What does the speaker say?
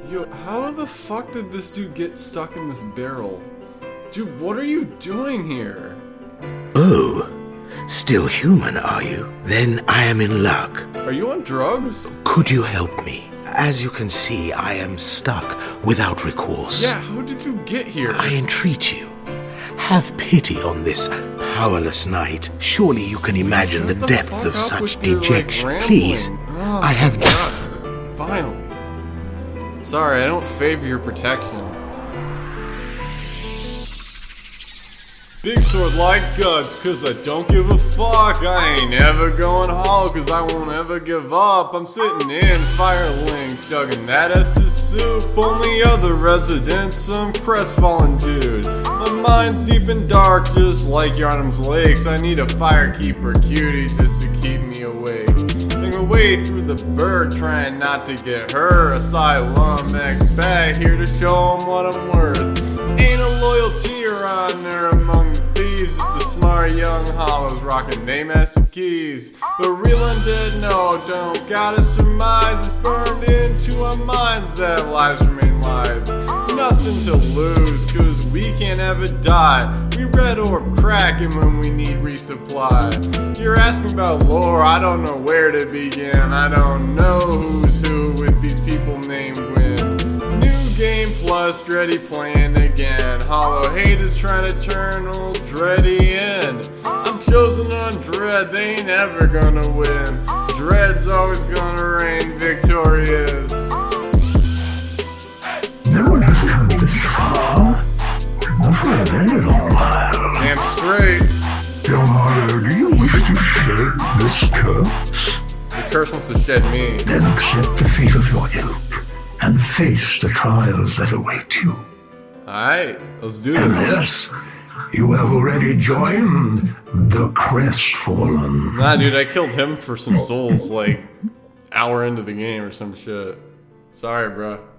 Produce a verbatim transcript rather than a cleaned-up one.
Yo, how the fuck did this dude get stuck in this barrel? Dude, what are you doing here? Oh, still human, are you? Then I am in luck. Are you on drugs? Could you help me? As you can see, I am stuck without recourse. Yeah, how did you get here? I entreat you. Have pity on this powerless knight. Surely you can imagine Shut the, the depth fuck of up such with your, like, dejection. rambling. Please, Oh, I have my God. Finally. Sorry, I don't favor your protection. Big sword like guts, cause I don't give a fuck. I ain't ever going hollow, cause I won't ever give up. I'm sitting in Firelink, chugging that S's soup. Only other residents, some crestfallen dude. My mind's deep and dark, just like Yarnum's lakes. I need a firekeeper cutie just to keep me awake. Make my way through the bird, trying not to get hurt. Asylum expat, here to show 'em what I'm worth. Ain't a loyalty or honor among the thieves. It's the smart young hollows rocking name as keys. But real undead, no, don't gotta surmise. It's burned into our minds that lives remain lies. Nothing to lose, cause we can't ever die. We red orb cracking when we need resupply. You're asking about lore, I don't know where to begin. I don't know who's who with these people named Gwyn. Game plus Dreddy playing again. Hollow hate is trying to turn old Dreddy in. I'm chosen on Dread, they ain't ever gonna win. Dread's always gonna reign victorious. No one has come this far. Not for a very long while. Damn straight. Young Hollow, do you wish to shed this curse? The curse wants to shed me. Then accept the fate of your ilk and face the trials that await you. Alright, let's do And this. yes, you have already joined the Crestfallen. Nah, dude, I killed him for some souls like hour into the game or some shit. Sorry, bro.